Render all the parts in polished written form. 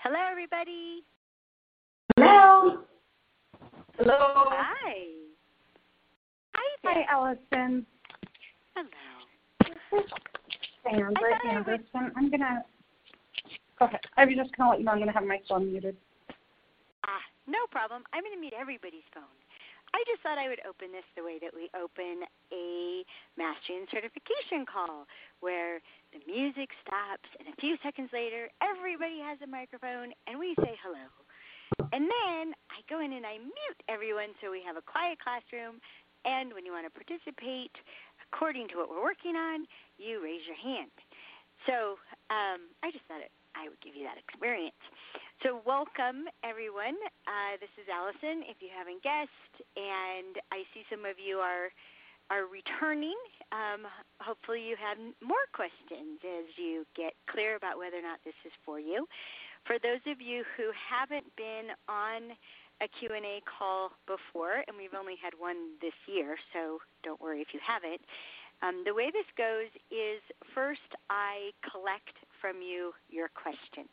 Hello, everybody. Hello. Hello. Hi. Hi there. Hi, Allison. Hello. This is Sandra Anderson. I'm going to go ahead. I was just going to let you know I'm going to have my phone muted. No problem. I'm going to mute everybody's phone. I just thought I would open this the way that we open a mastery and certification call, where the music stops, and a few seconds later, everybody has a microphone, and we say hello. And then I go in and I mute everyone so we have a quiet classroom, and when you want to participate, according to what we're working on, you raise your hand. So I just thought I would give you that experience. So welcome, everyone. This is Allison, if you haven't guessed, and I see some of you are returning. Hopefully you have more questions as you get clear about whether or not this is for you. For those of you who haven't been on a Q&A call before, and we've only had one this year, so don't worry if you haven't, the way this goes is first I collect from you your questions.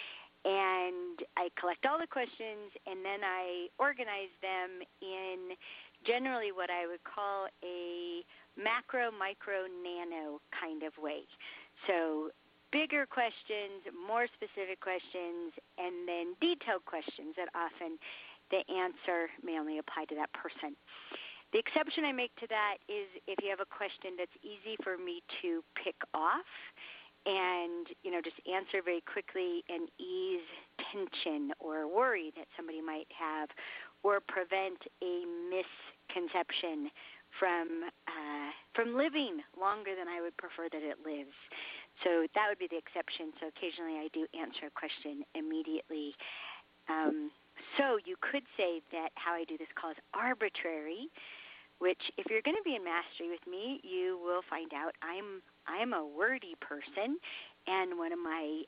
And I collect all the questions, and then I organize them in generally what I would call a macro, micro, nano kind of way. So bigger questions, more specific questions, and then detailed questions that often the answer may only apply to that person. The exception I make to that is if you have a question that's easy for me to pick off and, just answer very quickly and ease tension or worry that somebody might have, or prevent a misconception from living longer than I would prefer that it lives. So that would be the exception. So occasionally I do answer a question immediately. So you could say that how I do this call is arbitrary, which if you're going to be in mastery with me, you will find out I'm a wordy person, and one of my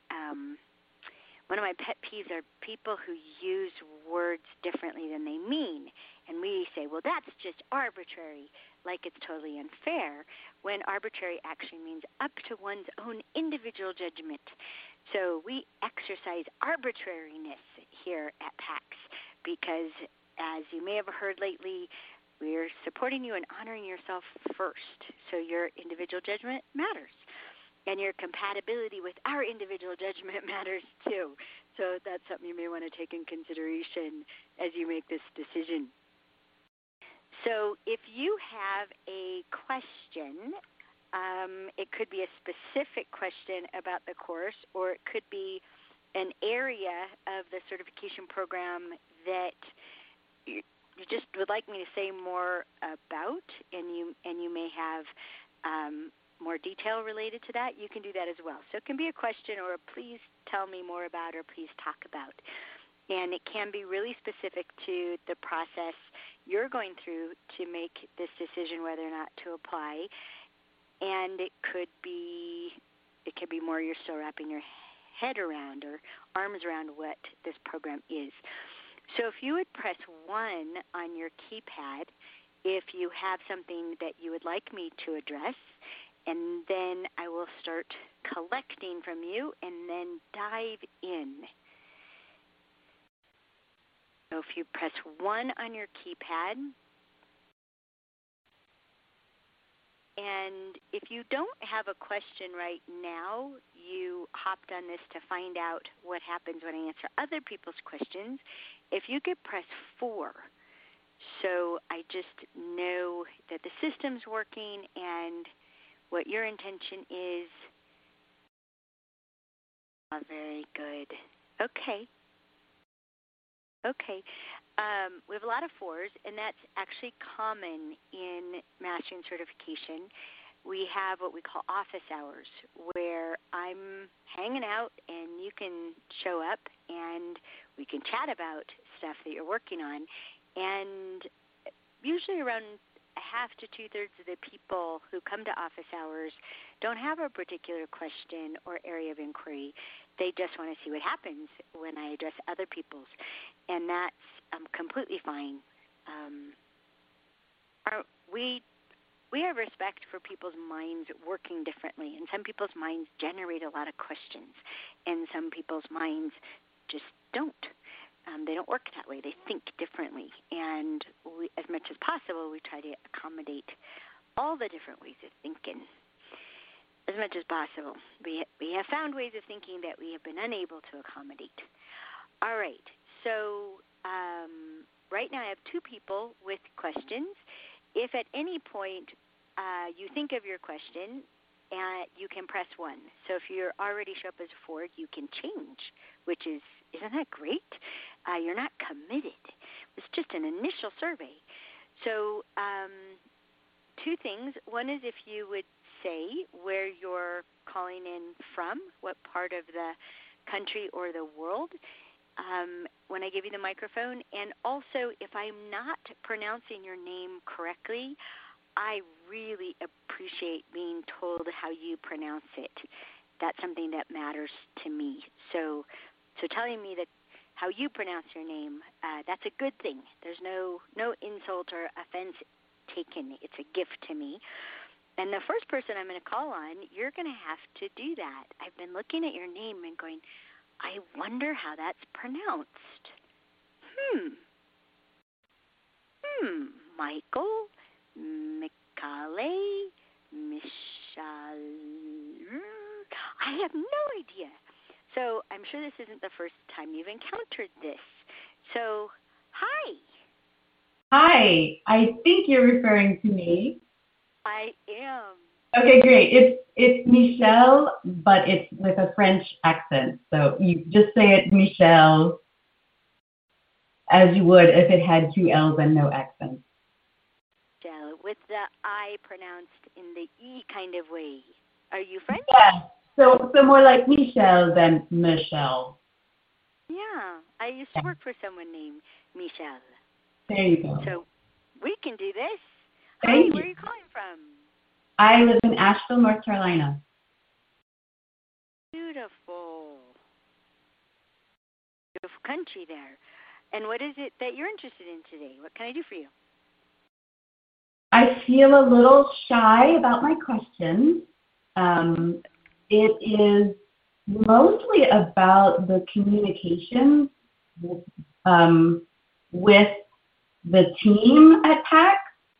pet peeves are people who use words differently than they mean. And we say, well, that's just arbitrary, like it's totally unfair, when arbitrary actually means up to one's own individual judgment. So we exercise arbitrariness here at PAX because, as you may have heard lately, we're supporting you and honoring yourself first. So your individual judgment matters. And your compatibility with our individual judgment matters too. So that's something you may want to take in consideration as you make this decision. So if you have a question, it could be a specific question about the course, or it could be an area of the certification program that you just would like me to say more about, and you may have more detail related to that, you can do that as well. So it can be a question or a please tell me more about or please talk about. And it can be really specific to the process you're going through to make this decision whether or not to apply. And it could be more you're still wrapping your head around or arms around what this program is. So if you would press 1 on your keypad if you have something that you would like me to address, and then I will start collecting from you and then dive in. So if you press 1 on your keypad, and if you don't have a question right now, you hopped on this to find out what happens when I answer other people's questions, if you could press 4, so I just know that the system's working and what your intention is. Oh, very good. Okay. We have a lot of 4s, and that's actually common in mastering certification. We have what we call office hours, where I'm hanging out and you can show up and we can chat about stuff that you're working on. And usually around half to 2/3 of the people who come to office hours don't have a particular question or area of inquiry. They just want to see what happens when I address other people's, and that's completely fine. We have respect for people's minds working differently, and some people's minds generate a lot of questions, and some people's minds just don't. They don't work that way. They think differently. And we, as much as possible, we try to accommodate all the different ways of thinking as much as possible. We have found ways of thinking that we have been unable to accommodate. All right. So right now I have two people with questions. If at any point you think of your question, you can press 1. So if you already show up as a 4, you can change, which isn't that great? You're not committed. It's just an initial survey. So two things. One is if you would say where you're calling in from, what part of the country or the world, when I give you the microphone. And also, if I'm not pronouncing your name correctly, I really appreciate being told how you pronounce it. That's something that matters to me. So telling me how you pronounce your name, that's a good thing. There's no insult or offense taken. It's a gift to me. And the first person I'm going to call on, you're going to have to do that. I've been looking at your name and going, I wonder how that's pronounced. Michael, Mikale, Michal. I have no idea. So I'm sure this isn't the first time you've encountered this. So, hi. Hi. I think you're referring to me. I am. Okay, great. It's Michelle, but it's with a French accent. So you just say it Michelle as you would if it had 2 L's and no accent. Michelle, with the I pronounced in the E kind of way. Are you French? Yeah. So more like Michelle than Michelle. Yeah. I used to work for someone named Michelle. There you go. So we can do this. Thank you. Where are you calling from? I live in Asheville, North Carolina. Beautiful. Beautiful country there. And what is it that you're interested in today? What can I do for you? I feel a little shy about my questions. It is mostly about the communication with the team at PAX.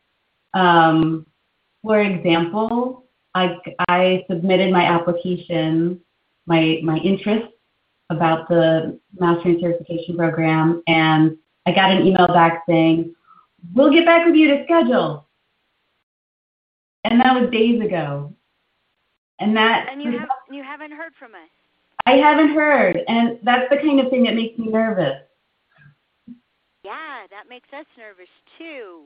For example, I submitted my application, my interest about the Mastering Certification Program, and I got an email back saying, we'll get back with you to schedule. And that was days ago. And you haven't heard from us. I haven't heard, and that's the kind of thing that makes me nervous. Yeah, that makes us nervous too.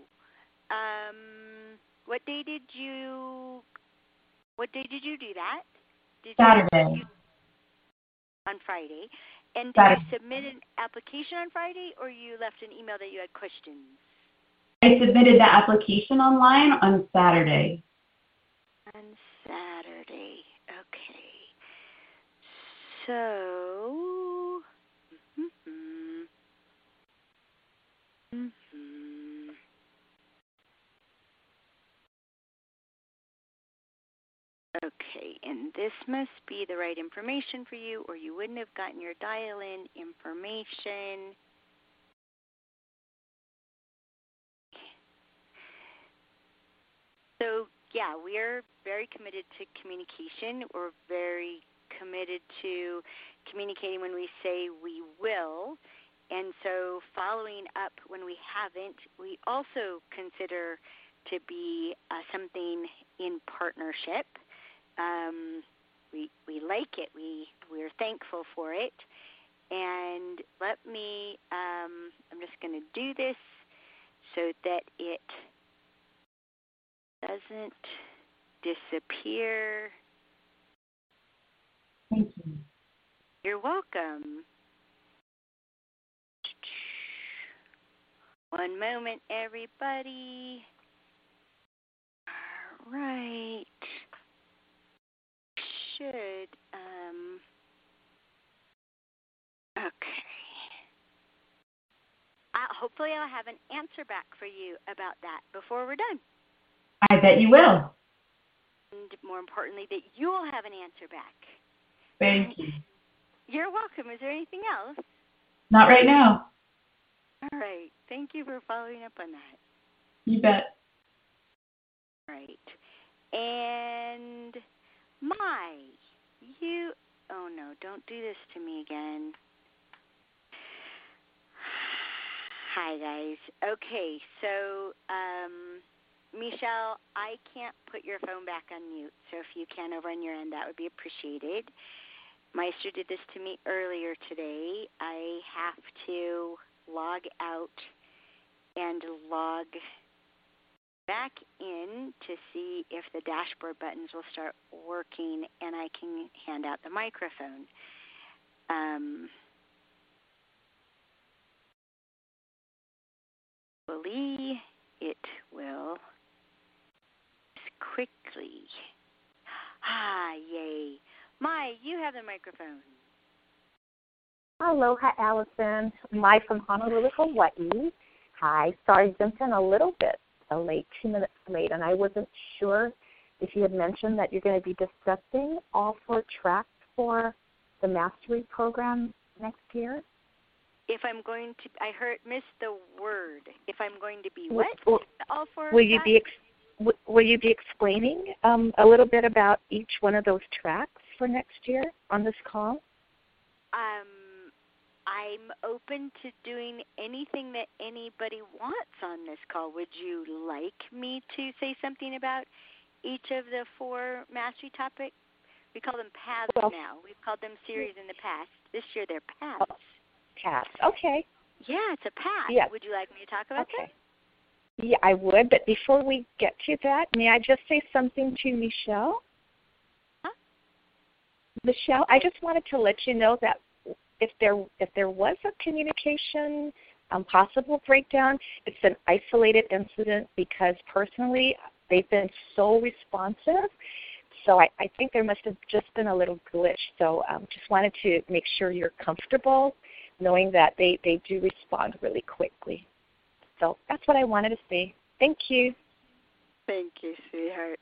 What day did you do that? Saturday. On Friday. And did Saturday. you submit an application on Friday, or you left an email that you had questions? I submitted the application online on Saturday. On Saturday. Okay. So, okay, and this must be the right information for you, or you wouldn't have gotten your dial-in information. So, yeah, we're very committed to communication. We're very committed to communicating when we say we will. And so following up when we haven't, we also consider to be something in partnership. We like it. We're thankful for it. And let me, I'm just going to do this so that it doesn't disappear. Thank you. You're welcome. One moment, everybody. All right. Should, okay. Hopefully I'll have an answer back for you about that before we're done. I bet you will. And more importantly, that you will have an answer back. Thank you. You're welcome. Is there anything else? Not right now. All right. Thank you for following up on that. You bet. Right. And oh no, don't do this to me again. Hi, guys. Okay, so, Michelle, I can't put your phone back on mute, so if you can over on your end, that would be appreciated. Maestro did this to me earlier today. I have to log out and log back in to see if the dashboard buttons will start working and I can hand out the microphone. Hopefully it will quickly. Yay. Mai, you have the microphone. Aloha, Allison. Mai from Honolulu, Hawaii. Hi. Sorry, jumped in a little bit late, 2 minutes late, and I wasn't sure if you had mentioned that you're going to be discussing all 4 tracks for the mastery program next year. If I'm going to, I missed the word. If I'm going to be what? All 4 will tracks? Will you be explaining a little bit about each one of those tracks for next year on this call? I'm open to doing anything that anybody wants on this call. Would you like me to say something about each of the 4 mastery topics? We call them paths now. We've called them series in the past. This year they're paths. Paths. Okay. Yeah, it's a path. Yes. Would you like me to talk about that? Yeah, I would. But before we get to that, may I just say something to Michelle? Huh? Michelle, I just wanted to let you know that if there was a communication possible breakdown, it's an isolated incident because personally they've been so responsive. So I think there must have just been a little glitch. So just wanted to make sure you're comfortable knowing that they do respond really quickly. So that's what I wanted to say. Thank you. Thank you, sweetheart.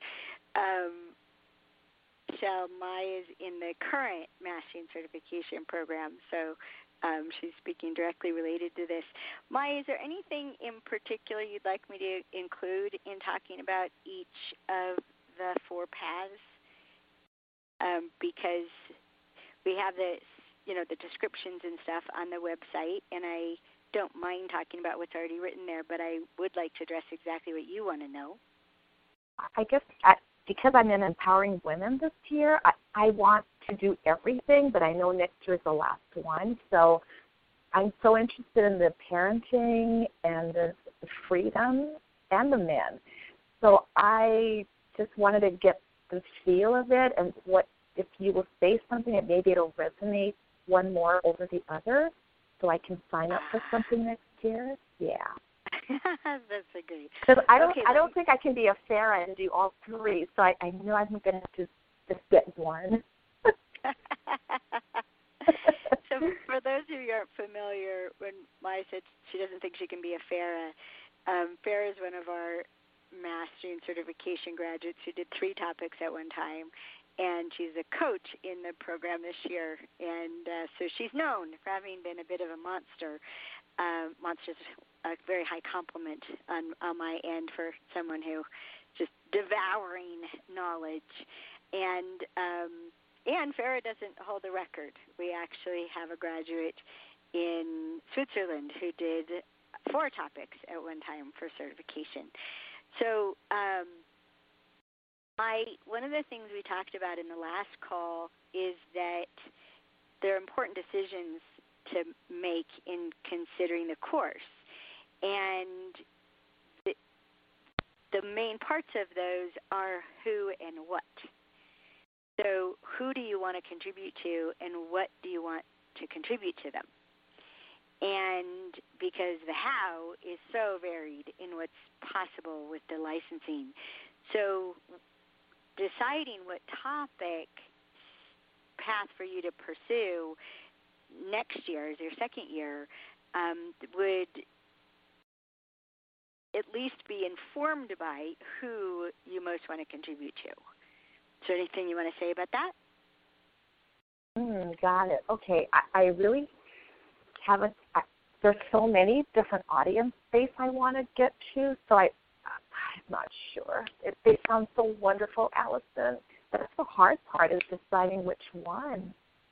Michelle, Mai is in the current Mastering Certification program, so she's speaking directly related to this. Mai, is there anything in particular you'd like me to include in talking about each of the 4 paths? Because we have the descriptions and stuff on the website, and I don't mind talking about what's already written there, but I would like to address exactly what you want to know. I guess because I'm in Empowering Women this year, I want to do everything, but I know next year is the last one. So I'm so interested in the parenting and the freedom and the men. So I just wanted to get the feel of it and what if you will say something that maybe it'll resonate one more over the other so I can sign up for something next year. Yeah. That's a great. Because I don't think I can be a Farah and do all 3, so I know I'm going to have to just get one. So for those of you who aren't familiar, when Mai said she doesn't think she can be a Farah, Farah is one of our Mastering Certification graduates who did 3 topics at one time, and she's a coach in the program this year, and so she's known for having been a bit of a monster. Monster's a very high compliment on my end for someone who just devouring knowledge. And Farah doesn't hold the record. We actually have a graduate in Switzerland who did 4 topics at one time for certification. So one of the things we talked about in the last call is that there are important decisions to make in considering the course. And the main parts of those are who and what. So who do you want to contribute to and what do you want to contribute to them? And because the how is so varied in what's possible with the licensing. So deciding what topic path for you to pursue next year as your second year would at least be informed by who you most want to contribute to. Is there anything you want to say about that? Got it. Okay. I really haven't. There's so many different audience base I want to get to, so I'm not sure. They sound so wonderful, Allison. That's the hard part, is deciding which one.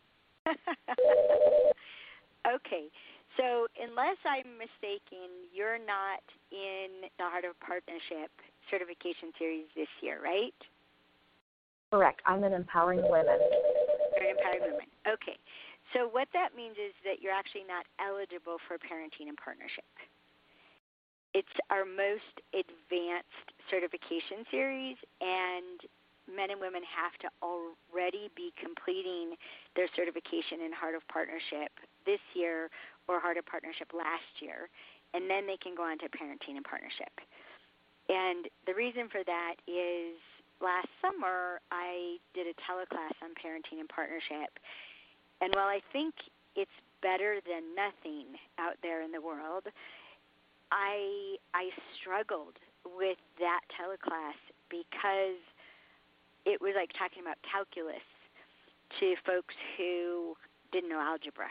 Okay. So unless I'm mistaken, you're not in the Heart of Partnership certification series this year, right? Correct. I'm in Empowering Women. You're in Empowering Women. Okay. So what that means is that you're actually not eligible for Parenting in Partnership. It's our most advanced certification series, and men and women have to already be completing their certification in Heart of Partnership this year or Heart of Partnership last year, and then they can go on to Parenting in Partnership. And the reason for that is last summer I did a teleclass on Parenting in Partnership, and while I think it's better than nothing out there in the world, I struggled with that teleclass because it was like talking about calculus to folks who didn't know algebra.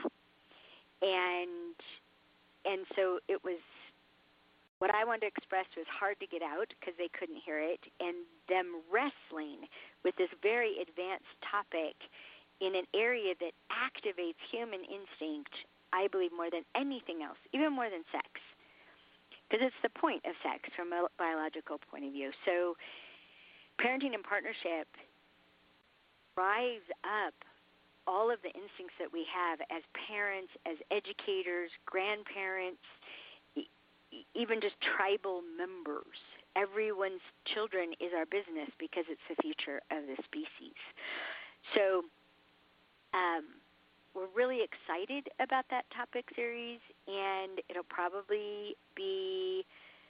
And so it was, what I wanted to express was hard to get out because they couldn't hear it, and them wrestling with this very advanced topic in an area that activates human instinct, I believe, more than anything else, even more than sex, because it's the point of sex from a biological point of view. So Parenting in Partnership drives up all of the instincts that we have as parents, as educators, grandparents, even just tribal members. Everyone's children is our business because it's the future of the species. So we're really excited about that topic series, and it'll probably be,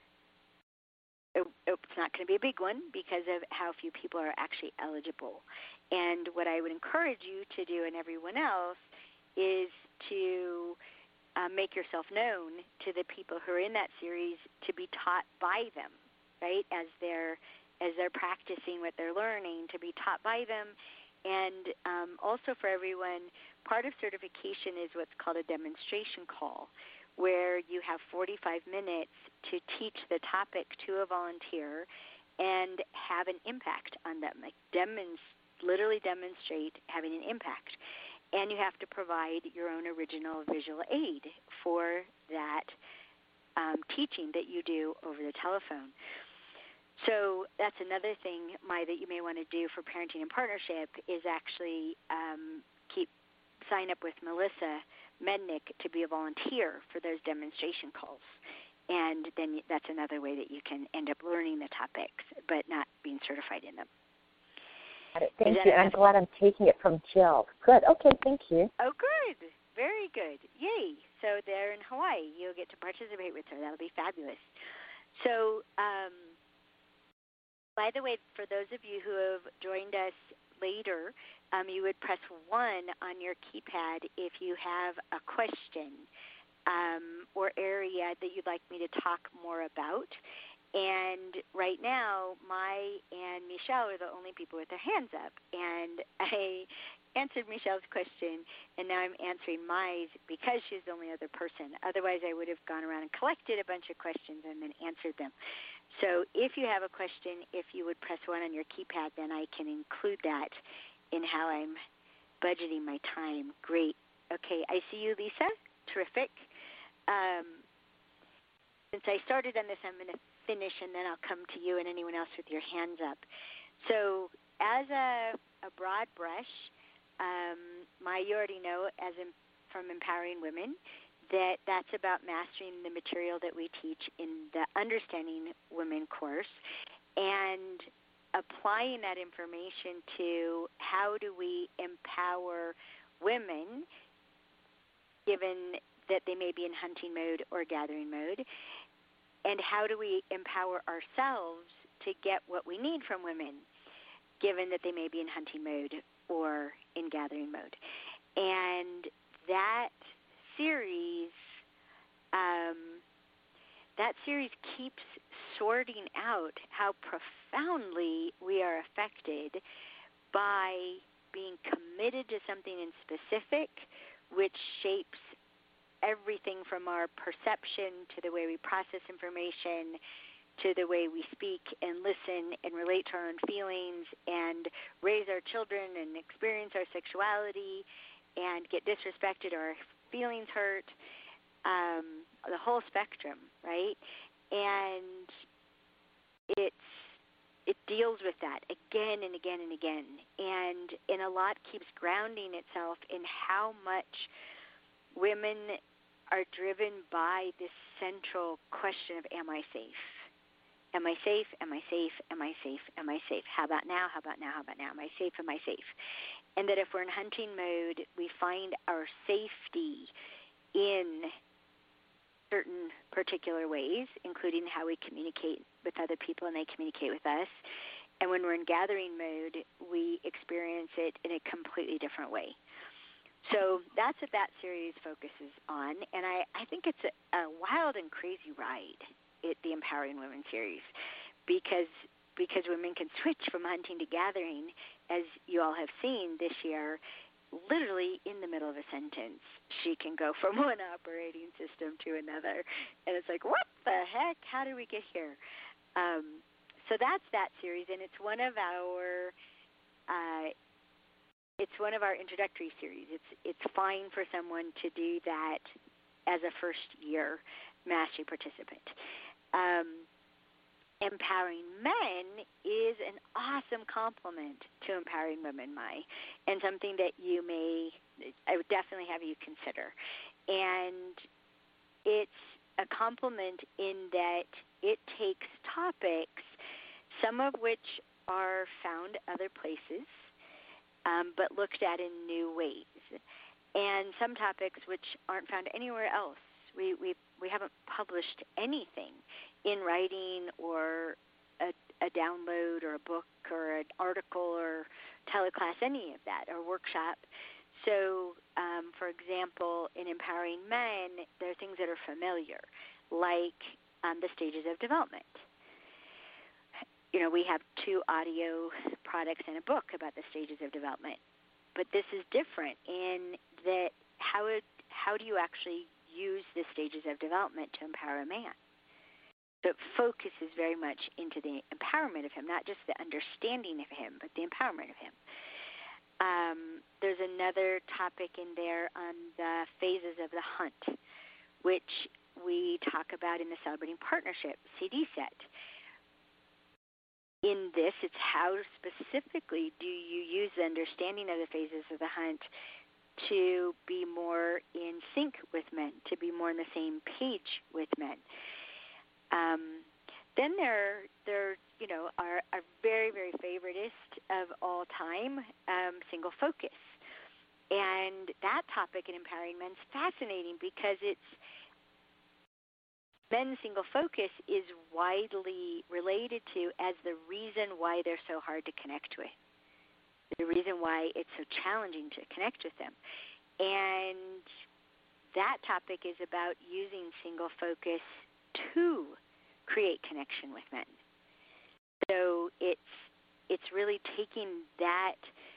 it's not going to be a big one because of how few people are actually eligible. And what I would encourage you to do, and everyone else, is to make yourself known to the people who are in that series, to be taught by them, right? As they're practicing what they're learning, to be taught by them. And also for everyone, part of certification is what's called a demonstration call, where you have 45 minutes to teach the topic to a volunteer and have an impact on them, like literally demonstrate having an impact. And you have to provide your own original visual aid for that teaching that you do over the telephone. So that's another thing, that you may want to do for Parenting in Partnership is actually sign up with Melissa Mednick to be a volunteer for those demonstration calls. And then that's another way that you can end up learning the topics but not being certified in them. Thank you. I'm glad I'm taking it from Jill. Good. Okay, thank you. Oh, good. Very good. Yay. So there in Hawaii, you'll get to participate with her. That'll be fabulous. So, by the way, for those of you who have joined us later, you would press 1 on your keypad if you have a question or area that you'd like me to talk more about. And right now, Mai and Michelle are the only people with their hands up. And I answered Michelle's question, and now I'm answering Mai's because she's the only other person. Otherwise, I would have gone around and collected a bunch of questions and then answered them. So if you have a question, if you would press 1 on your keypad, then I can include that in how I'm budgeting my time. Great. Okay, I see you, Lisa. Terrific. Since I started on this, I'm going to finish, and then I'll come to you and anyone else with your hands up. So as a broad brush, you already know, from Empowering Women, that's about mastering the material that we teach in the Understanding Women course and applying that information to how do we empower women, given that they may be in hunting mode or gathering mode, and how do we empower ourselves to get what we need from women, given that they may be in hunting mode or in gathering mode. And that series keeps sorting out how profoundly we are affected by being committed to something in specific, which shapes everything from our perception to the way we process information to the way we speak and listen and relate to our own feelings and raise our children and experience our sexuality and get disrespected or our feelings hurt, the whole spectrum, right? And it deals with that again and again and again, and a lot keeps grounding itself in how much women are driven by this central question of, am I safe? Am I safe? Am I safe? Am I safe? Am I safe? How about now? How about now? How about now? Am I safe? Am I safe? And that if we're in hunting mode, we find our safety in certain particular ways, including how we communicate with other people and they communicate with us. And when we're in gathering mode, we experience it in a completely different way. So that's what that series focuses on, and I think it's a wild and crazy ride, the Empowering Women series, because women can switch from hunting to gathering, as you all have seen this year, literally in the middle of a sentence. She can go from one operating system to another, and it's like, what the heck? How did we get here? So that's that series, and it's one of our introductory series. It's fine for someone to do that as a first-year mastery participant. Empowering Men is an awesome complement to Empowering Women, and something that I would definitely have you consider. And it's a complement in that it takes topics, some of which are found other places, but looked at in new ways, and some topics which aren't found anywhere else. We haven't published anything in writing or a download or a book or an article or teleclass, any of that, or workshop. So, for example, in Empowering Men, there are things that are familiar, like the stages of development. We have 2 audio products and a book about the stages of development. But this is different in that how do you actually use the stages of development to empower a man? So it focuses very much into the empowerment of him, not just the understanding of him, but the empowerment of him. There's another topic in there on the phases of the hunt, which we talk about in the Celebrating Partnership CD set. In this, it's how specifically do you use the understanding of the phases of the hunt to be more in sync with men, to be more on the same page with men. Then there our very, very favoriteest of all time, single focus. And that topic in Empowering Men is fascinating because men's single focus is widely related to as the reason why they're so hard to connect with, the reason why it's so challenging to connect with them. And that topic is about using single focus to create connection with men. So it's really taking that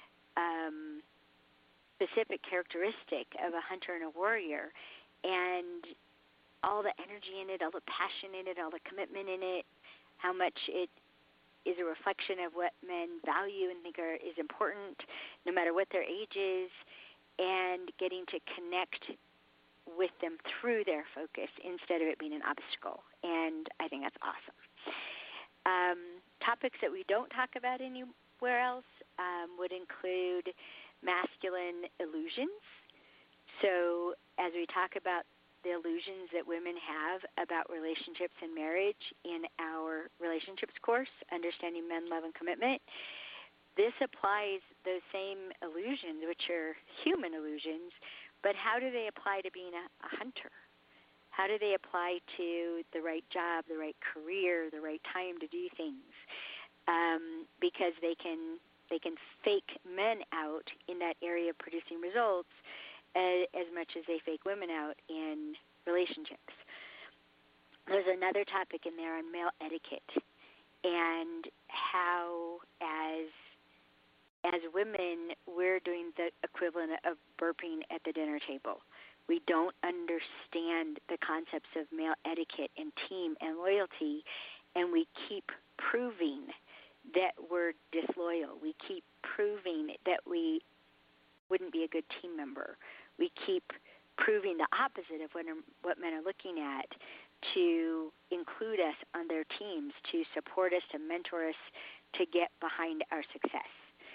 specific characteristic of a hunter and a warrior and all the energy in it, all the passion in it, all the commitment in it, how much it is a reflection of what men value and think is important, no matter what their age is, and getting to connect with them through their focus instead of it being an obstacle. And I think that's awesome. Topics that we don't talk about anywhere else would include masculine illusions. So as we talk about the illusions that women have about relationships and marriage in our relationships course, Understanding Men, Love, and Commitment, this applies those same illusions, which are human illusions, but how do they apply to being a hunter? How do they apply to the right job, the right career, the right time to do things? Because they can fake men out in that area of producing results as much as they fake women out in relationships. There's another topic in there on male etiquette and how as as women, we're doing the equivalent of burping at the dinner table. We don't understand the concepts of male etiquette and team and loyalty, and we keep proving that we're disloyal. We keep proving that we wouldn't be a good team member. We keep proving the opposite of what men are looking at to include us on their teams, to support us, to mentor us, to get behind our success.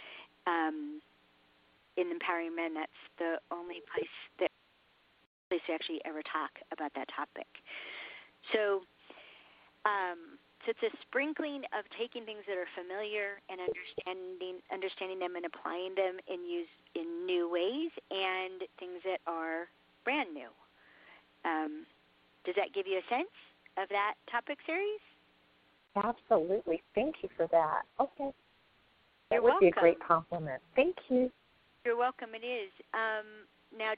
In Empowering Men, that's the only place we actually ever talk about that topic. So it's a sprinkling of taking things that are familiar and understanding them and applying them in new ways, and things that are brand new. Does that give you a sense of that topic series? Absolutely. Thank you for that. Okay. That You're would welcome. be a great compliment. Thank you. You're welcome. It is. Now,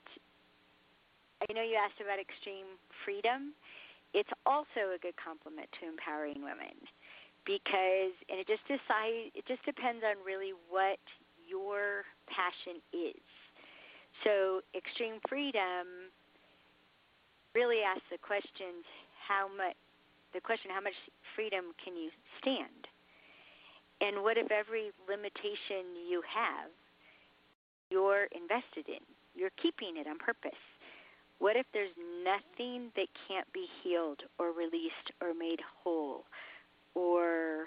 I know you asked about extreme freedom. It's also a good compliment to Empowering Women because, and it just depends on really what your passion is. So extreme freedom really asks the question, how much freedom can you stand? And what if every limitation you have, you're invested in? You're keeping it on purpose. What if there's nothing that can't be healed or released or made whole or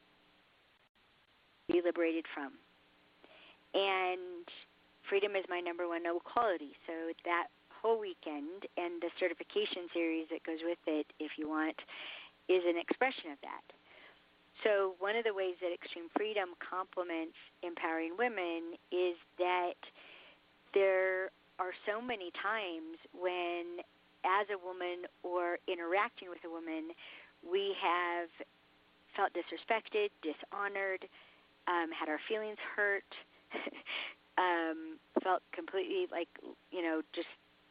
be liberated from? And freedom is my number one noble quality. So that whole weekend and the certification series that goes with it, if you want, is an expression of that. So one of the ways that extreme freedom complements Empowering Women is that there are so many times when, as a woman or interacting with a woman, we have felt disrespected, dishonored, had our feelings hurt, felt completely just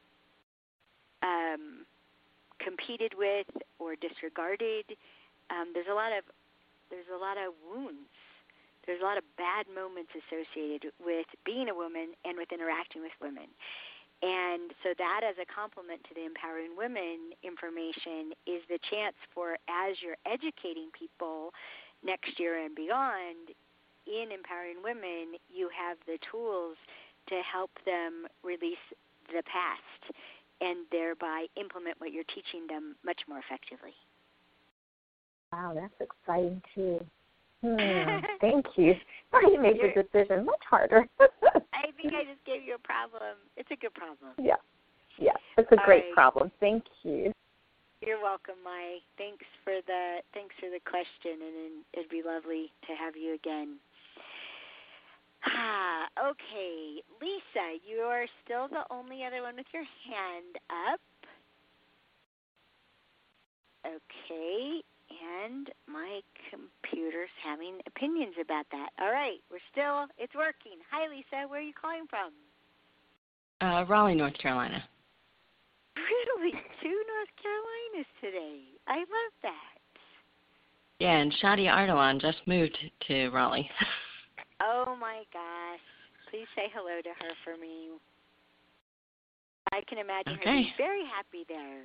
competed with or disregarded. There's a lot of wounds. There's a lot of bad moments associated with being a woman and with interacting with women. And so that, as a complement to the Empowering Women information, is the chance for, as you're educating people next year and beyond in Empowering Women, you have the tools to help them release the past and thereby implement what you're teaching them much more effectively. Wow, that's exciting too. Thank you. You made the decision much harder. I think I just gave you a problem. It's a good problem. Yeah, it's a great problem. Thank you. You're welcome, Mai. Thanks for the question, and it'd be lovely to have you again. Okay, Lisa, you are still the only other one with your hand up. Okay. And my computer's having opinions about that. All right, it's working. Hi, Lisa. Where are you calling from? Raleigh, North Carolina. Really? 2 North Carolinas today. I love that. Yeah, and Shadia Ardalan just moved to Raleigh. Oh, my gosh. Please say hello to her for me. I can imagine her being very happy there.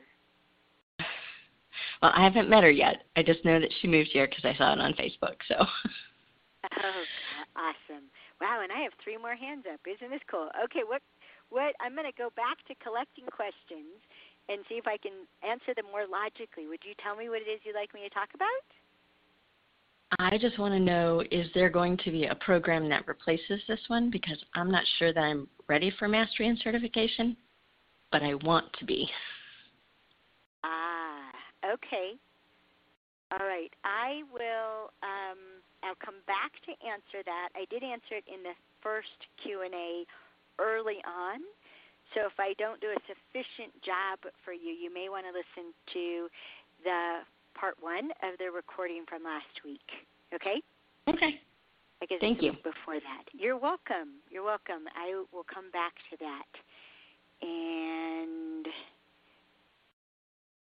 Well, I haven't met her yet. I just know that she moved here because I saw it on Facebook. So. Oh, awesome! Wow, and I have 3 more hands up. Isn't this cool? Okay, what? I'm going to go back to collecting questions and see if I can answer them more logically. Would you tell me what it is you'd like me to talk about? I just want to know, is there going to be a program that replaces this one? Because I'm not sure that I'm ready for mastery and certification, but I want to be. Okay. All right. I will. I'll come back to answer that. I did answer it in the first Q&A early on. So if I don't do a sufficient job for you, you may want to listen to the part 1 of the recording from last week. Okay? Okay. Thank you. Before that. You're welcome. You're welcome. I will come back to that. And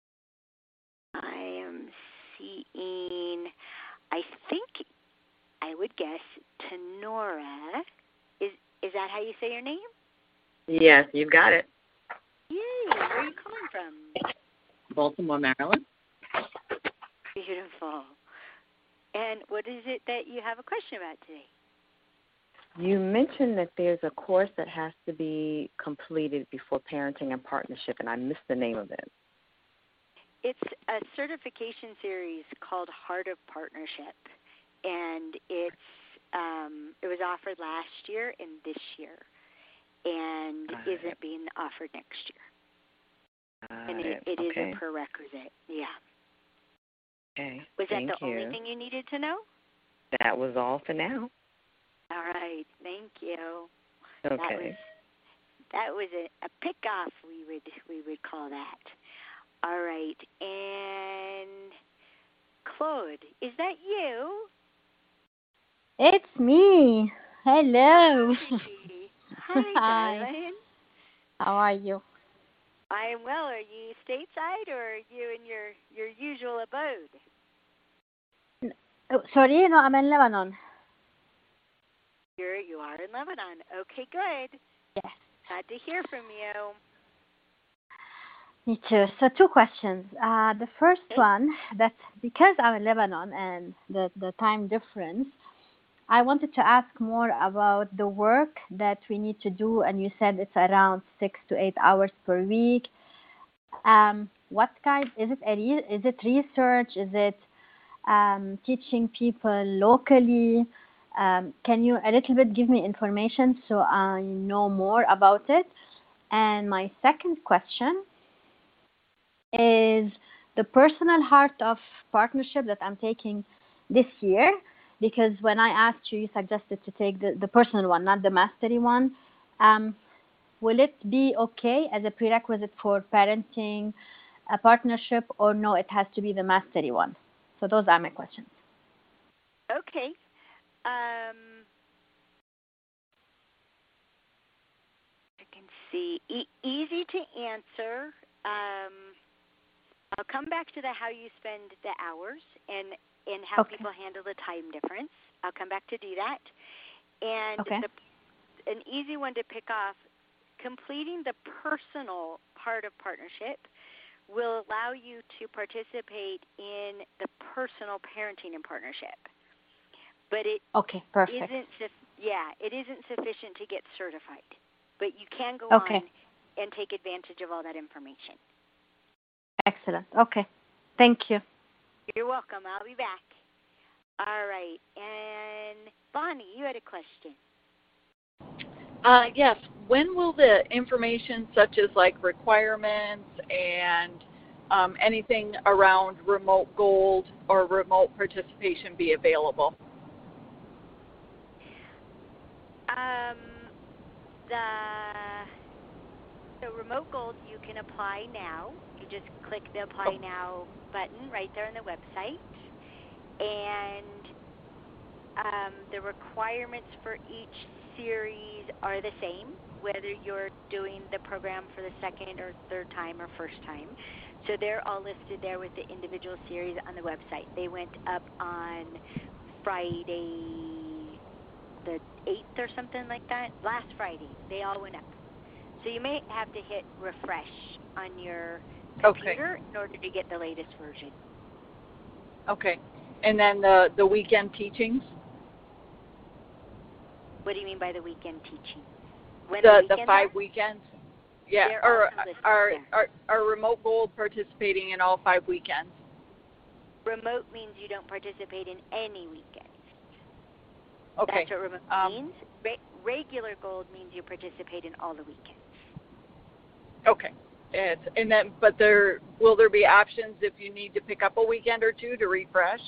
I am seeing, I think I would guess Tenora. Is that how you say your name? Yes, you've got it. Yay! Where are you calling from? Baltimore, Maryland. Beautiful. And what is it that you have a question about today? You mentioned that there's a course that has to be completed before parenting and partnership, and I missed the name of it. It's a certification series called Heart of Partnership, and it was offered last year and this year, and isn't being offered next year. And it is a prerequisite. Yeah. Okay. Was that the only thing you needed to know? That was all for now. All right. Thank you. Okay. That was a pick-off, we would call that. All right. And Claude, is that you? It's me. Hello. Hi, darling. How are you? I am well. Are you stateside or are you in your usual abode? Oh, sorry, no, I'm in Lebanon. You are in Lebanon. Okay, good. Yes. Glad to hear from you. Me too. So 2 questions. The first one, that's because I'm in Lebanon and the time difference, I wanted to ask more about the work that we need to do, and you said it's around 6 to 8 hours per week. What kind? Is it research? Is it teaching people locally? Can you a little bit give me information so I know more about it? And my second question is the personal Heart of Partnership that I'm taking this year, because when I asked you, you suggested to take the personal one, not the mastery one. Will it be okay as a prerequisite for parenting a partnership, or no, it has to be the mastery one? So those are my questions. Okay. I can see. Easy to answer. I'll come back to how you spend the hours and how people handle the time difference. I'll come back to do that. And an easy one to pick off, completing the personal part of partnership will allow you to participate in the personal parenting and partnership. But it isn't sufficient to get certified. But you can go on and take advantage of all that information. Excellent. Okay. Thank you. You're welcome. I'll be back. All right. And Bonnie, you had a question. Yes. When will the information such as like requirements and anything around remote gold or remote participation be available? The remote gold, you can apply now. You just click the apply now button right there on the website. And the requirements for each series are the same, whether you're doing the program for the second or third time or first time. So they're all listed there with the individual series on the website. They went up on Friday the 8th or something like that. Last Friday, they all went up. So you may have to hit refresh on your computer in order to get the latest version. Okay. And then the weekend teachings? What do you mean by the weekend teaching? The 5 weekends? Yeah. Or are remote gold participating in all 5 weekends? Remote means you don't participate in any weekends. Okay. That's what remote means. Regular gold means you participate in all the weekends. Okay. And then, will there be options if you need to pick up a weekend or two to refresh?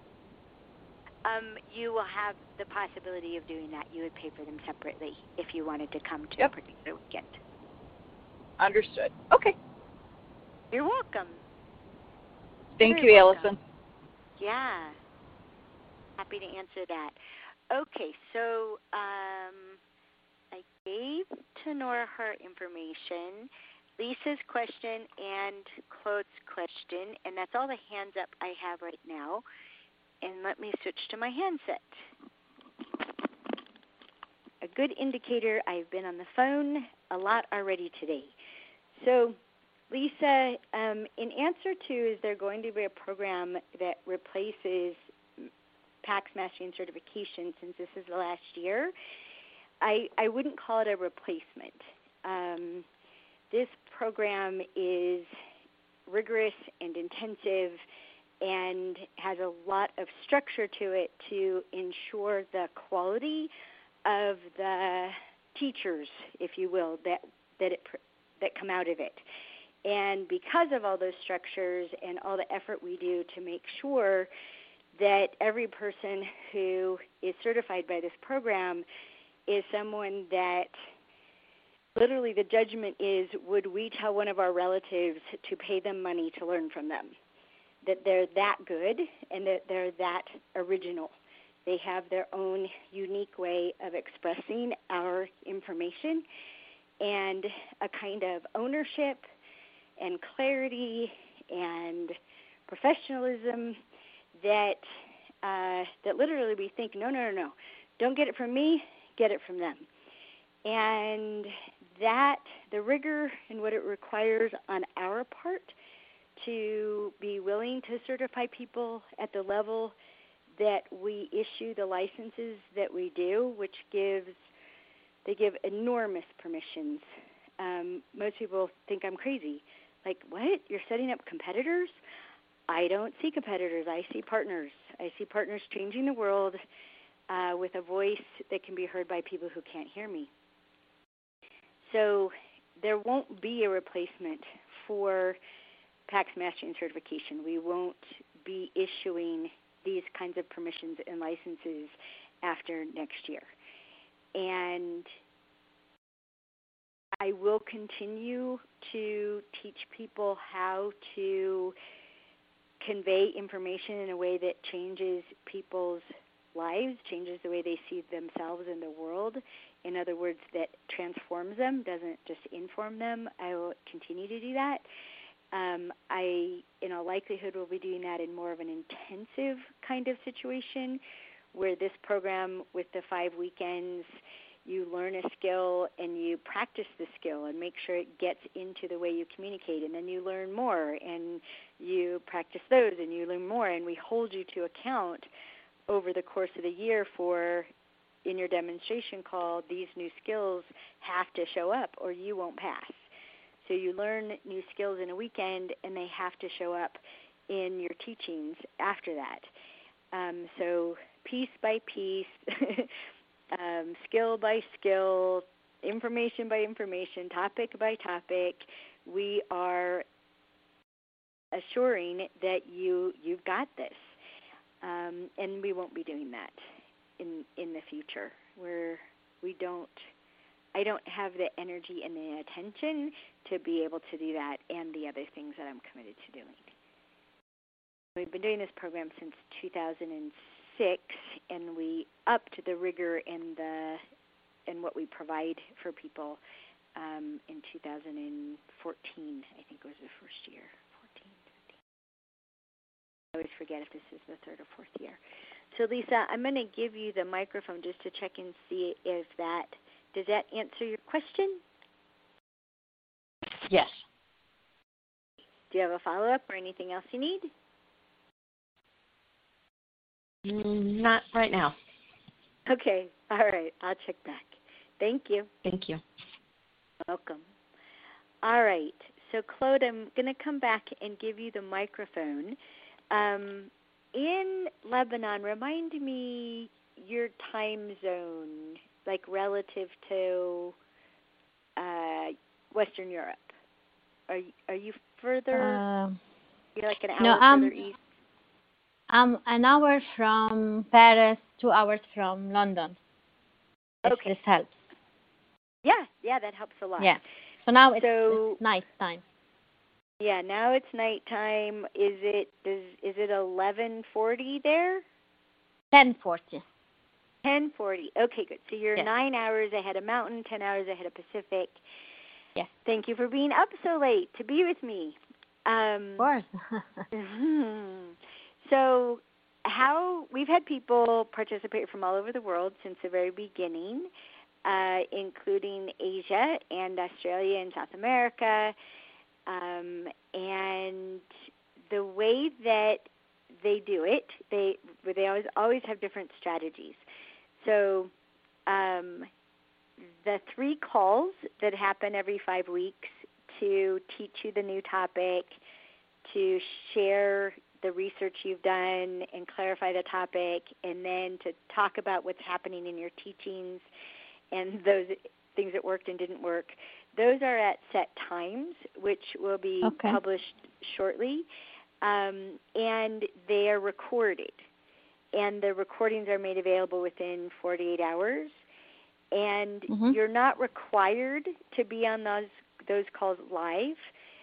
You will have the possibility of doing that. You would pay for them separately if you wanted to come to a particular weekend. Understood. Okay. You're welcome. Thank you, Allison. Yeah. Happy to answer that. Okay, so I gave Tenora her information, Lisa's question, and Claude's question, and that's all the hands up I have right now. And let me switch to my handset. a good indicator. I've been on the phone a lot already today. So, Lisa, in answer to, is there going to be a program that replaces PACS Mastering Certification since this is the last year? I wouldn't call it a replacement. This program is rigorous and intensive and has a lot of structure to it to ensure the quality of the teachers, if you will, that come out of it. And because of all those structures and all the effort we do to make sure that every person who is certified by this program is someone that literally the judgment is, would we tell one of our relatives to pay them money to learn from them? That they're that good and that they're that original. They have their own unique way of expressing our information and a kind of ownership and clarity and professionalism that that literally we think, no, don't get it from me, get it from them. And that, the rigor and what it requires on our part to be willing to certify people at the level that we issue the licenses that we do, which they give enormous permissions. Most people think I'm crazy. Like, what? You're setting up competitors? I don't see competitors. I see partners. I see partners changing the world with a voice that can be heard by people who can't hear me. So there won't be a replacement for PACS Mastering Certification. We won't be issuing these kinds of permissions and licenses after next year. And I will continue to teach people how to convey information in a way that changes people's lives, changes the way they see themselves in the world. In other words, that transforms them, doesn't just inform them. I will continue to do that. I, in all likelihood, will be doing that in more of an intensive kind of situation where this program with the 5 weekends, you learn a skill and you practice the skill and make sure it gets into the way you communicate, and then you learn more and you practice those and you learn more, and we hold you to account over the course of the year for, in your demonstration call, these new skills have to show up or you won't pass. So you learn new skills in a weekend and they have to show up in your teachings after that. So piece by piece, skill by skill, information by information, topic by topic, we are assuring that you've got this. And we won't be doing that in the future. I don't have the energy and the attention to be able to do that and the other things that I'm committed to doing. We've been doing this program since 2006, and we upped the rigor and what we provide for people in 2014. I think was the first year. 14, 15. I always forget if this is the third or fourth year. So, Lisa, I'm going to give you the microphone just to check and see if does that answer your question? Yes. Do you have a follow-up or anything else you need? Not right now. Okay. All right. I'll check back. Thank you. Thank you. Welcome. All right. So, Claude, I'm going to come back and give you the microphone. In Lebanon, remind me your time zone, like relative to Western Europe. Are you further? You're like an hour further east. I'm an hour from Paris, 2 hours from London. If this helps. Yeah, that helps a lot. Yeah. So now it's night time. Yeah, now it's nighttime. Is it 11:40 there? 10:40. 10:40. Okay, good. So you're 9 hours ahead of Mountain, 10 hours ahead of Pacific. Yes. Thank you for being up so late to be with me. Of course. So we've had people participate from all over the world since the very beginning. including Asia and Australia and South America. And the way that they do it, they always have different strategies. So the 3 calls that happen every 5 weeks to teach you the new topic, to share the research you've done and clarify the topic, and then to talk about what's happening in your teachings and those things that worked and didn't work. Those are at set times, which will be published shortly, and they are recorded. And the recordings are made available within 48 hours. And you're not required to be on those calls live.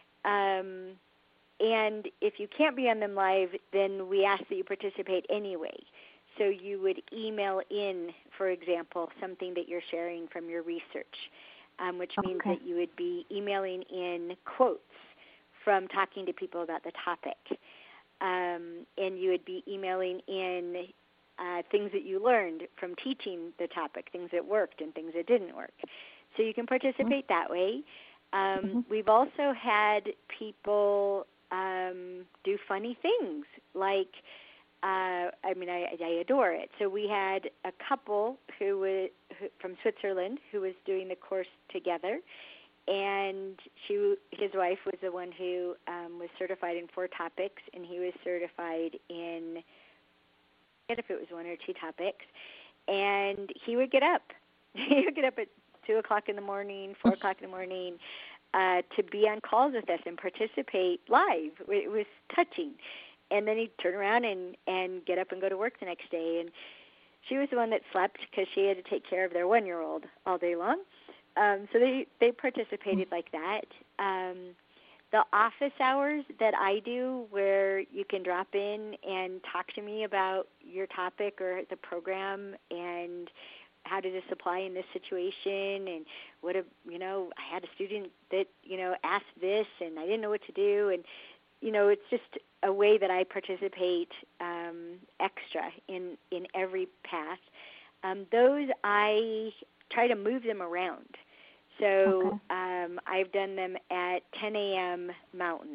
And if you can't be on them live, then we ask that you participate anyway. So you would email in, for example, something that you're sharing from your research, which means that you would be emailing in quotes from talking to people about the topic. And you would be emailing in things that you learned from teaching the topic, things that worked and things that didn't work. So you can participate that way. We've also had people do funny things, like, I adore it. So we had a couple who from Switzerland who was doing the course together, and his wife was the one who was certified in 4 topics, and he was certified in, I forget if it was 1 or 2 topics, and he would get up. He would get up at 2 o'clock in the morning, 4 o'clock in the morning, to be on calls with us and participate live. It was touching. And then he'd turn around and get up and go to work the next day. And she was the one that slept because she had to take care of their 1-year-old all day long. So they participated like that. The office hours that I do, where you can drop in and talk to me about your topic or the program and how did this apply in this situation, and I had a student that, asked this and I didn't know what to do, and, it's just a way that I participate extra in every path. Those I try to move them around. So I've done them at 10 a.m. Mountain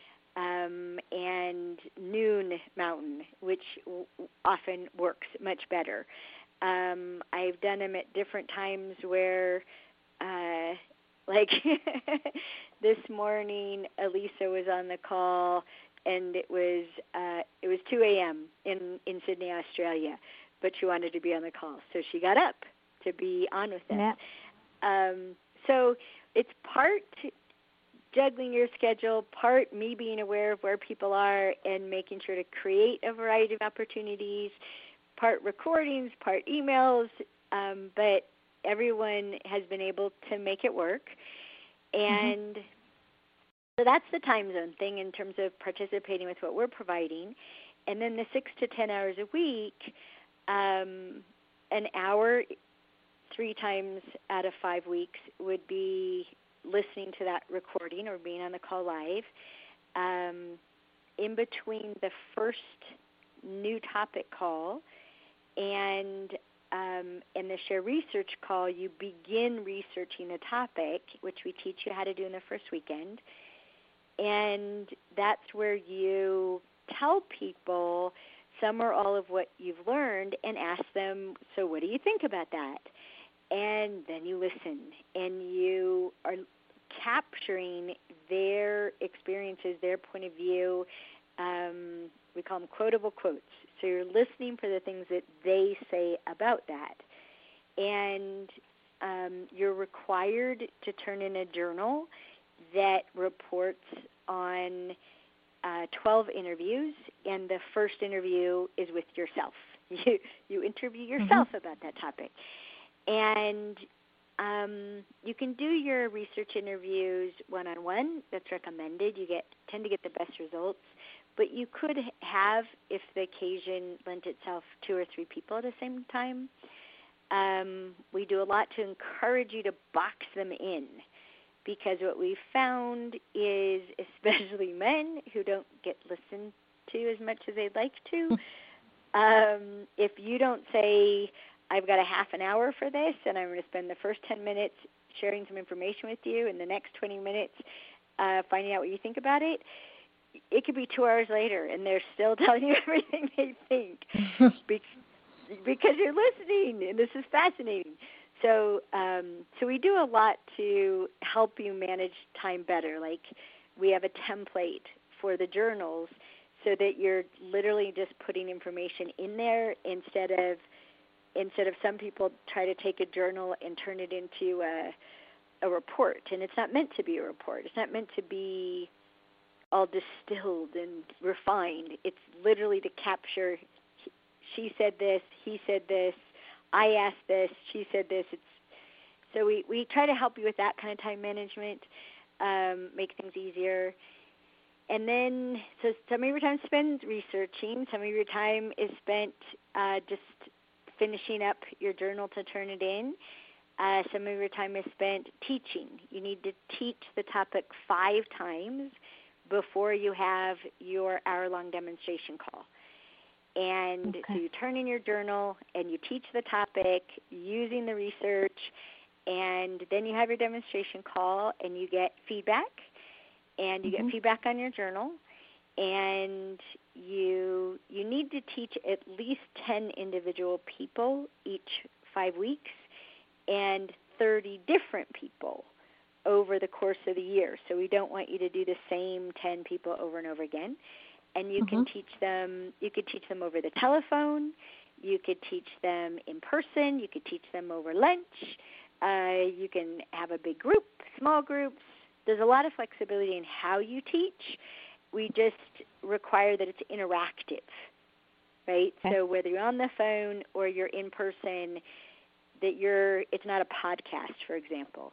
and noon Mountain, which often works much better. I've done them at different times where, like this morning, Elisa was on the call, and it was 2 a.m. in Sydney, Australia, but she wanted to be on the call, so she got up to be on with them. Yeah. So it's part juggling your schedule, part me being aware of where people are and making sure to create a variety of opportunities, part recordings, part emails, but everyone has been able to make it work. And so that's the time zone thing in terms of participating with what we're providing. And then the 6 to 10 hours a week, an hour 3 times out of 5 weeks would be listening to that recording or being on the call live. In between the first new topic call and the share research call, you begin researching the topic, which we teach you how to do in the first weekend. And that's where you tell people some or all of what you've learned and ask them, so what do you think about that? And then you listen, and you are capturing their experiences, their point of view. We call them quotable quotes. So you're listening for the things that they say about that. And you're required to turn in a journal that reports on 12 interviews, and the first interview is with yourself. You interview yourself about that topic. And you can do your research interviews one-on-one. That's recommended. You tend to get the best results. But you could have, if the occasion lent itself, 2 or 3 people at the same time. We do a lot to encourage you to box them in, because what we've found is, especially men who don't get listened to as much as they'd like to, if you don't say, I've got a half an hour for this, and I'm going to spend the first 10 minutes sharing some information with you, and the next 20 minutes finding out what you think about it. It could be 2 hours later, and they're still telling you everything they think because you're listening, and this is fascinating. So we do a lot to help you manage time better. Like we have a template for the journals so that you're literally just putting information in there instead of some people try to take a journal and turn it into a report. And it's not meant to be a report. It's not meant to be all distilled and refined. It's literally to capture, she said this, he said this, I asked this, she said this. So we try to help you with that kind of time management, make things easier. And then, so some of your time is spent researching. Some of your time is spent just finishing up your journal to turn it in. Some of your time is spent teaching. You need to teach the topic 5 times before you have your hour-long demonstration call. And so you turn in your journal and you teach the topic using the research, and then you have your demonstration call and you get feedback, and you get feedback on your journal, and you need to teach at least 10 individual people each 5 weeks and 30 different people over the course of the year. So we don't want you to do the same 10 people over and over again. And you can teach them, you could teach them over the telephone, you could teach them in person, you could teach them over lunch, you can have a big group, small groups. There's a lot of flexibility in how you teach. We just require that it's interactive, right? Okay. So whether you're on the phone or you're in person, it's not a podcast, for example.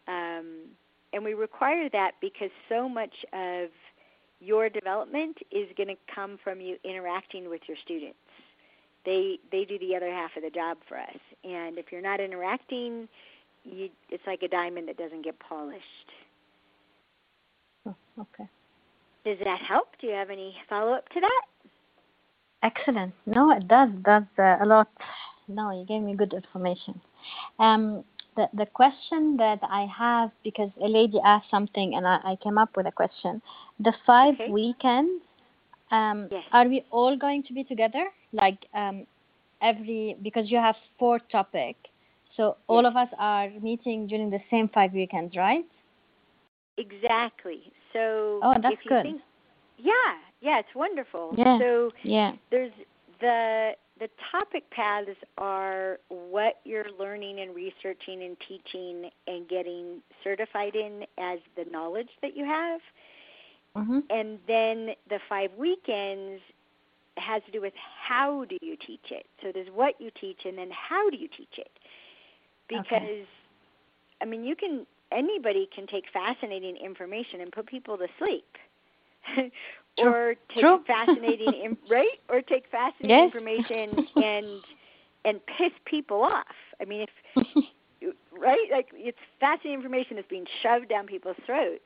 And we require that because so much of your development is going to come from you interacting with your students. They do the other half of the job for us. And if you're not interacting, it's like a diamond that doesn't get polished. Oh, okay. Does that help? Do you have any follow-up to that? Excellent. No, it does. That's a lot. No, you gave me good information. The question that I have, because a lady asked something and I came up with a question. The 5 weekends, yes. Are we all going to be together? Like because you have 4 topics. So all of us are meeting during the same 5 weekends, right? Exactly. So that's if you good. Think, yeah, it's wonderful. Yeah. So yeah. There's the topic paths are what you're learning and researching and teaching and getting certified in as the knowledge that you have. And then the 5 weekends has to do with how do you teach it. So there's what you teach and then how do you teach it. Because, I mean, anybody can take fascinating information and put people to sleep. Or take fascinating right? Or take fascinating information and piss people off. I mean, right? Like it's fascinating information that's being shoved down people's throats.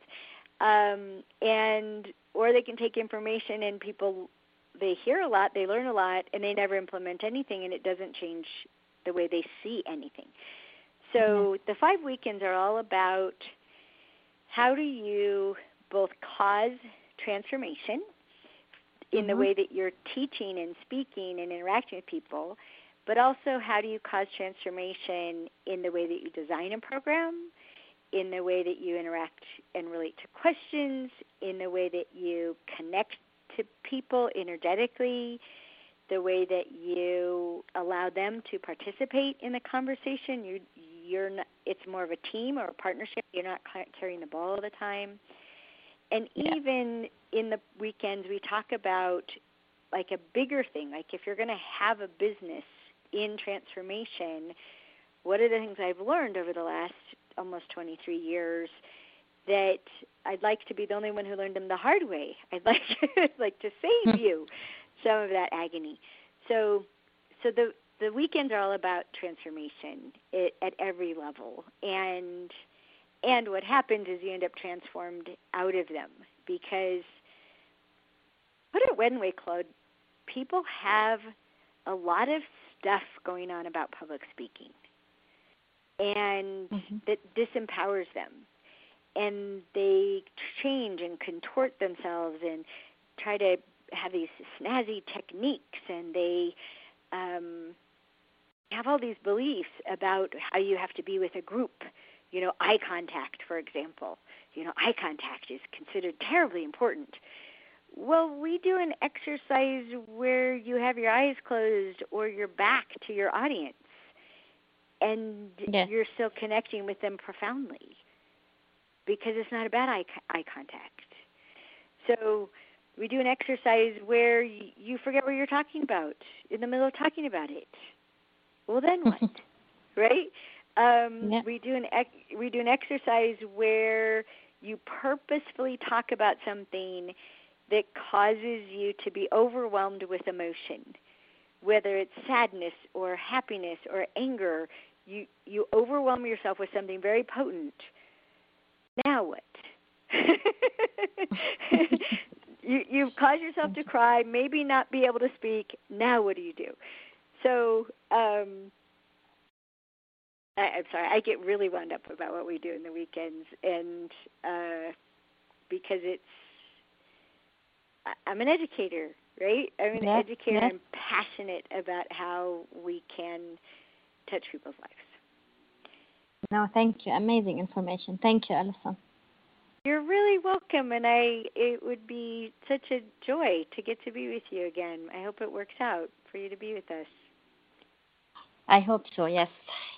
Or they can take information and they hear a lot, they learn a lot, and they never implement anything, and it doesn't change the way they see anything. So the 5 weekends are all about how do you both cause transformation in the way that you're teaching and speaking and interacting with people, but also how do you cause transformation in the way that you design a program, in the way that you interact and relate to questions, in the way that you connect to people energetically, the way that you allow them to participate in the conversation. You're not, it's more of a team or a partnership. You're not carrying the ball all the time. And even in the weekends, we talk about like a bigger thing. Like if you're going to have a business in transformation, what are the things I've learned over the last almost 23 years that I'd like to be the only one who learned them the hard way. I'd like to save you some of that agony. So the weekends are all about transformation at every level. And what happens is you end up transformed out of them because put it one way, Claude, people have a lot of stuff going on about public speaking, and that disempowers them, and they change and contort themselves and try to have these snazzy techniques, and they have all these beliefs about how you have to be with a group. You know, eye contact, for example. You know, eye contact is considered terribly important. Well, we do an exercise where you have your eyes closed or your back to your audience, and you're still connecting with them profoundly, because it's not about eye contact. So we do an exercise where you forget what you're talking about in the middle of talking about it. Well, then what? Right? We do an exercise where you purposefully talk about something that causes you to be overwhelmed with emotion, whether it's sadness or happiness or anger. You overwhelm yourself with something very potent. Now what? You've caused yourself to cry, maybe not be able to speak. Now what do you do? So I'm sorry, I get really wound up about what we do in the weekends, and because I'm an educator, right? I'm an educator. I'm passionate about how we can touch people's lives. No, thank you. Amazing information. Thank you, Allison. You're really welcome, and it would be such a joy to get to be with you again. I hope it works out for you to be with us. I hope so, yes.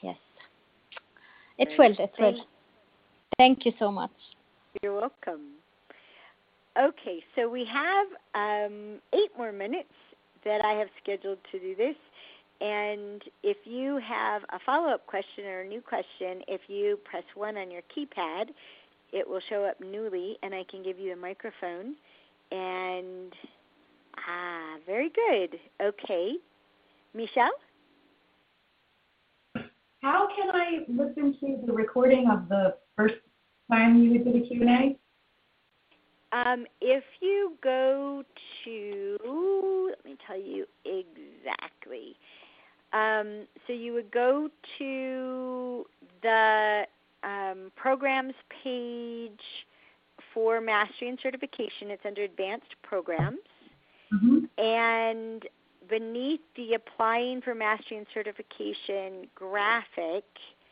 It will. Thank you so much. You're welcome. Okay, so we have 8 more minutes that I have scheduled to do this. And if you have a follow-up question or a new question, if you press 1 on your keypad, it will show up newly, and I can give you the microphone. And, very good. Okay. Michelle? How can I listen to the recording of the first time you did a Q&A? If you go to, let me tell you exactly. So you would go to the programs page for Mastery and Certification. It's under Advanced Programs. And beneath the Applying for Mastery and Certification graphic,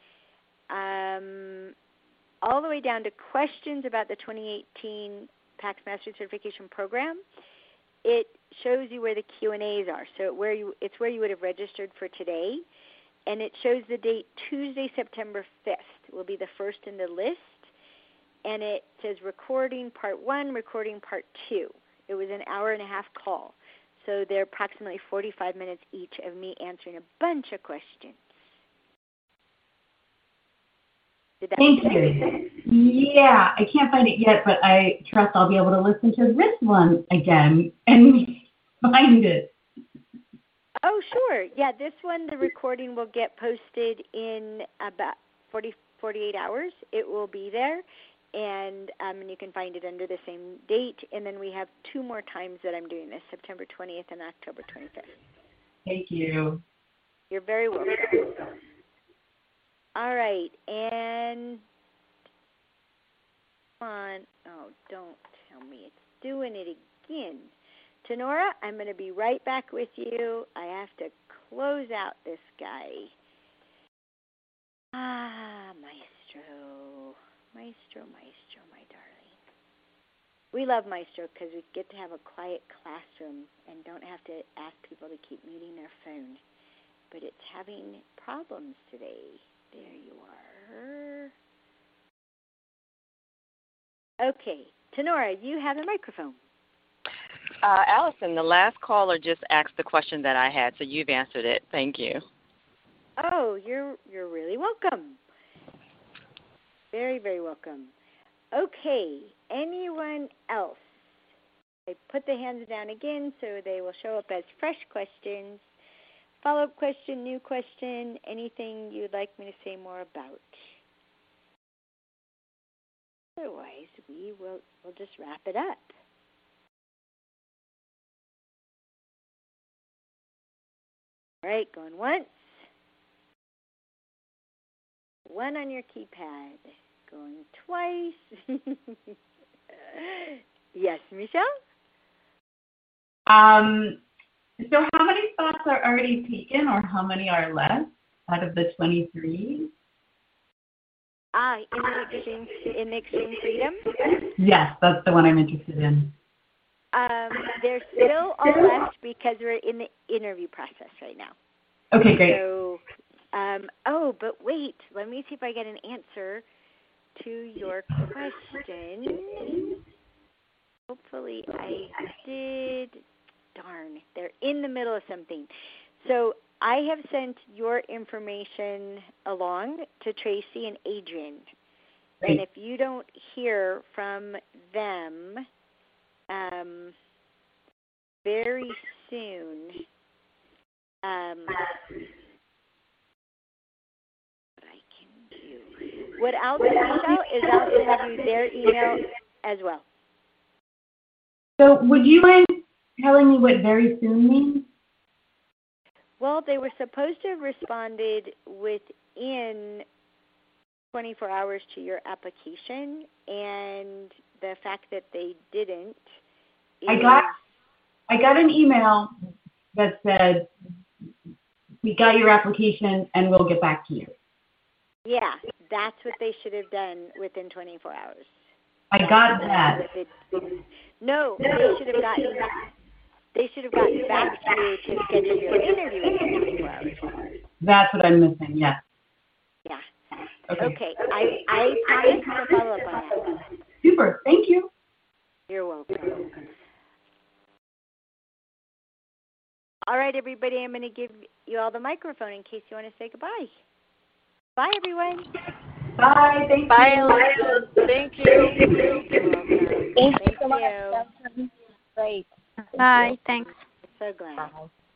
all the way down to questions about the 2018 PACS Mastery Certification Program, it shows you where the Q&As are. So it's where you would have registered for today, and it shows the date Tuesday, September 5th will be the first in the list, and it says recording part 1, recording part 2. It was an hour-and-a-half call, so they're approximately 45 minutes each of me answering a bunch of questions. Thank you. Yeah, I can't find it yet, but I trust I'll be able to listen to this one again and find it. Oh, sure. Yeah, this one, the recording will get posted in about 48 hours. It will be there, and you can find it under the same date. And then we have 2 more times that I'm doing this, September 20th and October 25th. Thank you. You're very welcome. All right, and come on. Oh, don't tell me it's doing it again. Tenora, I'm going to be right back with you. I have to close out this guy. Maestro, my darling. We love Maestro because we get to have a quiet classroom and don't have to ask people to keep muting their phone. But it's having problems today. There you are. Okay, Tenora, you have the microphone. Allison, the last caller just asked the question that I had, so you've answered it. Thank you. Oh, you're really welcome. Very, very welcome. Okay, anyone else? I put the hands down again so they will show up as fresh questions. Follow-up question, new question, anything you'd like me to say more about? Otherwise, we'll just wrap it up. All right, going once. One on your keypad. Going twice. Yes, Michelle? So how many spots are already taken, or how many are left out of the 23? In Extreme Freedom? Yes, that's the one I'm interested in. They're still all left because we're in the interview process right now. Okay, great. So, but wait, let me see if I get an answer to your question. Hopefully I did. Darn, they're in the middle of something. So I have sent your information along to Tracy and Adrian. Great. And if you don't hear from them very soon, what I'll do, Michelle, is I'll send you their email as well. So would you mind telling me what very soon means? Well, they were supposed to have responded within 24 hours to your application, and the fact that they didn't is... I got an email that said, we got your application and we'll get back to you. Yeah, that's what they should have done within 24 hours. I got that. No, they should have gotten back to you to schedule your interview within 24 hours. That's what I'm missing, yes. Yeah. Okay. I promise to follow up on that. Super, thank you. You're welcome. All right, everybody, I'm going to give you all the microphone in case you want to say goodbye. Bye, everyone. Bye, thank you. Bye, Alexis. Thank you. Thank you so much. That's great. Bye. Thanks. So glad. Bye.